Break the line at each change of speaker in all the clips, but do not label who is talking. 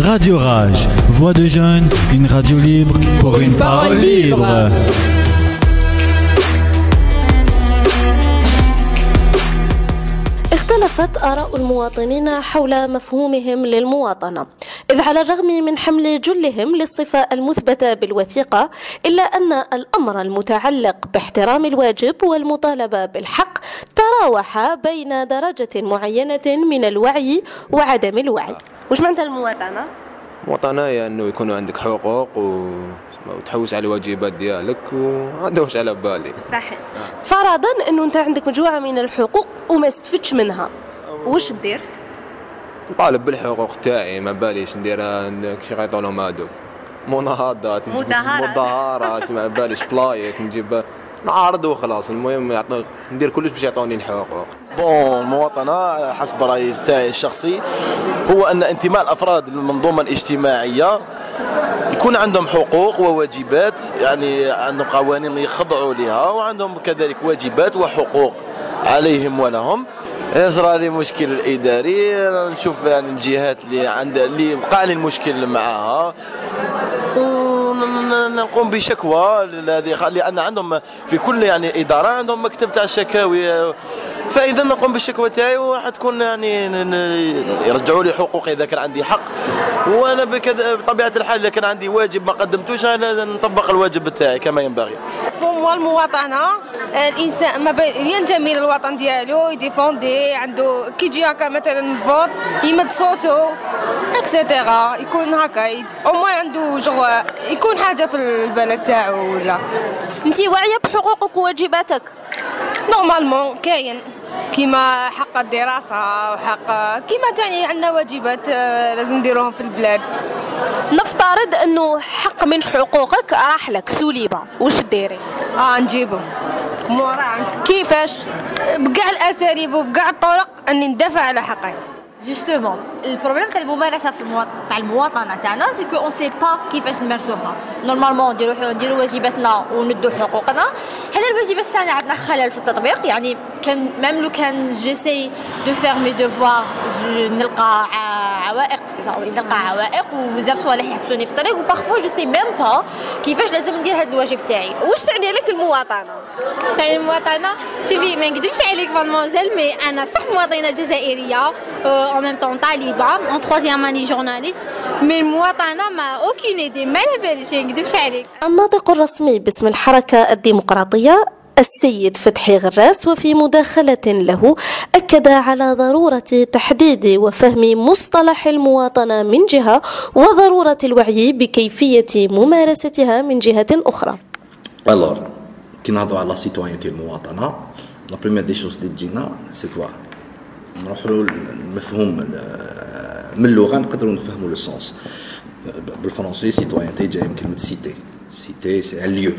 Radio Rage, voix de jeunes, une radio libre pour une parole libre.
اختلفت آراء المواطنين حول مفهومهم للمواطنة، إذ على الرغم من حمل جلهم للصفة المثبتة بالوثيقة، إلا أن الأمر المتعلق باحترام الواجب والمطالبة بالحق تراوح بين درجة معينة من الوعي وعدم الوعي. وش معنى المواطنة؟
المواطنة هي أنه يكون عندك حقوق وتحوس على الواجبات ديالك وهذا واش على بالي.
صحيح. فرضا أنه أنت عندك مجموعة من الحقوق وما استفدتش منها، وش دير؟
نطالب بالحقوق تاعي، ما باليش ندير شي غيطولهم هادوك مناهضات مظاهرات ما باليش بلايك نجيب نعارض وخلاص. المهم ندير كلش باش يعطوني الحقوق.
المواطنة حسب رأيي تاعي الشخصي هو أن انتماء الأفراد للمنظومة الاجتماعية يكون عندهم حقوق وواجبات، يعني عندهم قوانين يخضعوا لها وعندهم كذلك واجبات وحقوق عليهم ولهم. يصرى لي مشكل الإداري نشوف يعني الجهات اللي وقع لي المشكل معها ونقوم بشكوى لأن عندهم في كل يعني إدارة عندهم مكتب تاع الشكاوي، فإذا نقوم بالشكوى تاعي وراح تكون يعني يرجعوا لي حقوقي إذا كان عندي حق، وأنا بطبيعة الحال إذا كان عندي واجب ما قدمتوش لازم نطبق الواجب تاعي كما ينبغي.
المواطنة الإنسان ما ينتمي للوطن ديالو يديفوندي، عنده كي يجي هكا مثلا الفوت يمد صوته اكسيتيرا، يكون هكا او ما عنده يكون حاجة في البلد تاعو. ولا
انتي واعية بحقوقك وواجباتك؟
نورمالمون كاين كيما حق الدراسة وحق كيما تاني عندنا واجبات لازم نديروهم في البلاد.
نفترض انه حق من حقوقك راح لك سليبة، وش ديري؟
نجيبه مورا.
كيفاش؟
بقاع الاساليب وبقاع الطرق اني ندافع على حقي.
جوستومون البروبليم تاع الممارسه تاع المواطنه تاعنا سي كو اون سي با كيفاش نمارسوها. نورمالمون نديروا واجباتنا وندوا حقوقنا. هذا الواجبات تاعنا عندنا خلل في التطبيق، يعني كان ميم لو كان جيسي دو فير مي دوفوار نلقى عوائق، نلقى عوائق وبزاف صوالح يحبسوني في الطريق، وبارفو جو سي ميم با كيفاش لازم ندير هذا الواجب تاعي.
واش تعني لك المواطنه؟
تعني المواطنه شوفي ما نكذبش عليك مادموزيل، مي انا صح مواطنه جزائريه en même temps طالبة en troisième année journaliste، mais المواطنة ما aucune idée ما باليش نكذبش عليك.
الناطق الرسمي باسم الحركة الديمقراطية السيد فتحي غراس وفي مداخلة له أكد على ضرورة تحديد وفهم مصطلح المواطنة من جهة وضرورة الوعي بكيفية ممارستها من جهة أخرى.
Alors كي نهضروا على سيتويانتي المواطنة la première des choses اللي تجينا c'est quoi؟ نروحوا المفهوم من اللغة نقدروا نفهموا لو سونس. بالفرنسي سيتويانتي جاي من كلمة سيتي. سيتي سي ان ليو،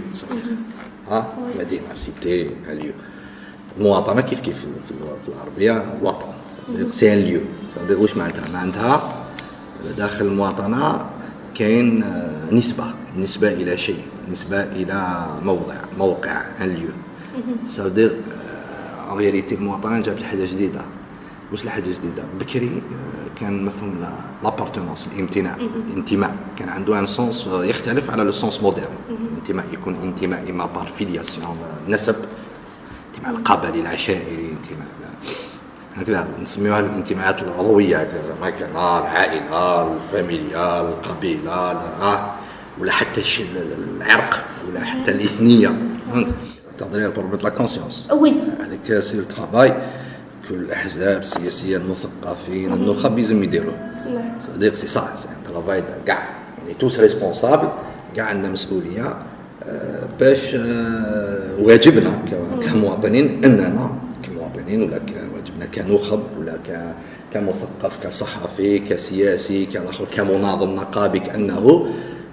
مدينة سيتي ان ليو. المواطنة كيف في العربية وطن، سي ان ليو. واش معناتها داخل المواطنة كاين نسبة إلى شيء، نسبة إلى موقع ان ليو. سافدير ان رياليتي المواطنة جابت حاجة جديدة. واش الحاجة جديدة؟ بكري كان مفهوم لابارتونونس، الانتماء كان عنده ان سونس يختلف على لو سونس مودرن. الانتماء يكون انتماء اما بار فيلياسيون نسب، انتماء القبلي العشائري، انتماء هكذا نسميوها الانتماءات العضوية زعما كان العائلة، الفاميليا، القبيلة، ولا حتى العرق ولا حتى الإثنية. فهمت؟ تهضري على بروبليم لا كونسيونس. هذاك سي الترافاي كل الأحزاب السياسية المثقفين النخب لازم يديروه. صديق سي صح سي ترافاي كاع يعني توس ريسبونسابل، كاع عندنا مسؤولية باش واجبنا كمواطنين أننا كمواطنين ولا واجبنا كنخب ولا كمثقف كصحفي كسياسي كالاخر كمناضل نقابي كأنه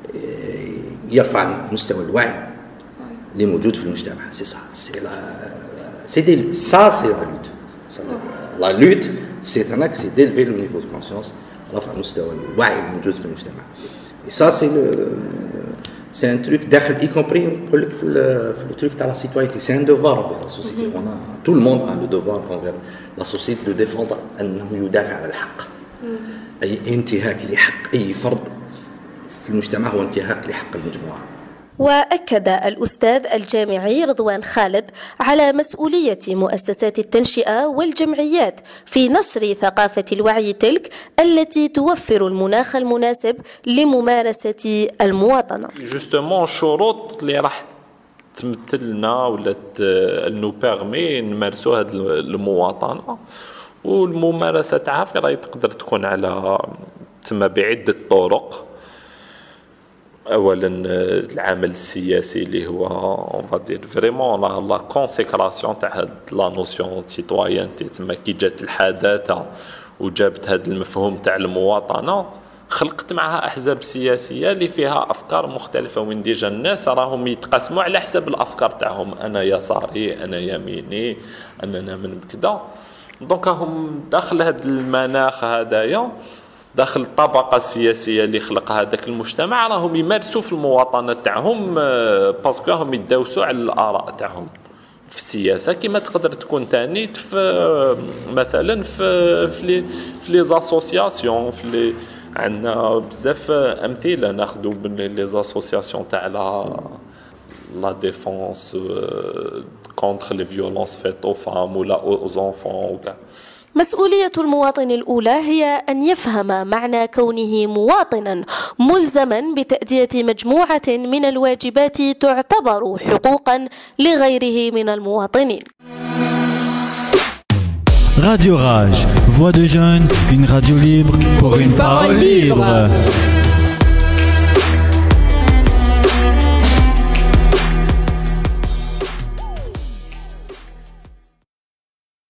يرفع مستوى الوعي اللي موجود في المجتمع. سي صح سي la lutte c'est un axe d'élever le niveau de conscience رفع مستوى الوعي الموجود في المجتمع. et ça c'est un truc داخل y compris نقول لك في le truc تاع la citoyenneté. c'est un devoir envers la société. on a tout le monde a le devoir envers la société de défendre انه يدافع على الحق. أي انتهاك لحق أي فرد في المجتمع هو انتهاك لحق المجموعة.
وأكد الأستاذ الجامعي رضوان خالد على مسؤولية مؤسسات التنشئة والجمعيات في نشر ثقافة الوعي تلك التي توفر المناخ المناسب لممارسة المواطنة.
جوستومون الشروط اللي راح تمثلنا ولا نو بيرمي نمارسوا هذه المواطنة والممارسة تاعها في راهي تقدر تكون على تما بعدة طرق. اولا العمل السياسي اللي هو اون فادير فريمون لا كونسيكراسيون تاع هاد لا نوسيون سيتويانتي تما كي جات الحداثه وجابت هذا المفهوم تاع المواطنه خلقت معها احزاب سياسيه اللي فيها افكار مختلفه وين ديجا الناس راهم يتقاسموا على حسب الافكار تاعهم، انا يساري انا يميني انا نامن بكذا. دونك هم داخل هذا المناخ هذايا داخل الطبقة السياسية اللي خلق هذاك المجتمع راهم يمارسوا في المواطنة تاعهم باسكو هم يداوسوا على الآراء تاعهم في السياسة كما تقدر تكون تاني في مثلا في لي زاسوسياسيون في عندنا بزاف أمثلة ناخذوا من لي زاسوسياسيون تاع لا ديفونس كونتر لي فيولونس فيت او فام ولا او زونفون وكذا.
مسؤولية المواطن الأولى هي أن يفهم معنى كونه مواطنا ملزما بتأدية مجموعة من الواجبات تعتبر حقوقا لغيره من المواطنين.
Radio Rage, voix de jeunes, une radio libre pour une parole libre.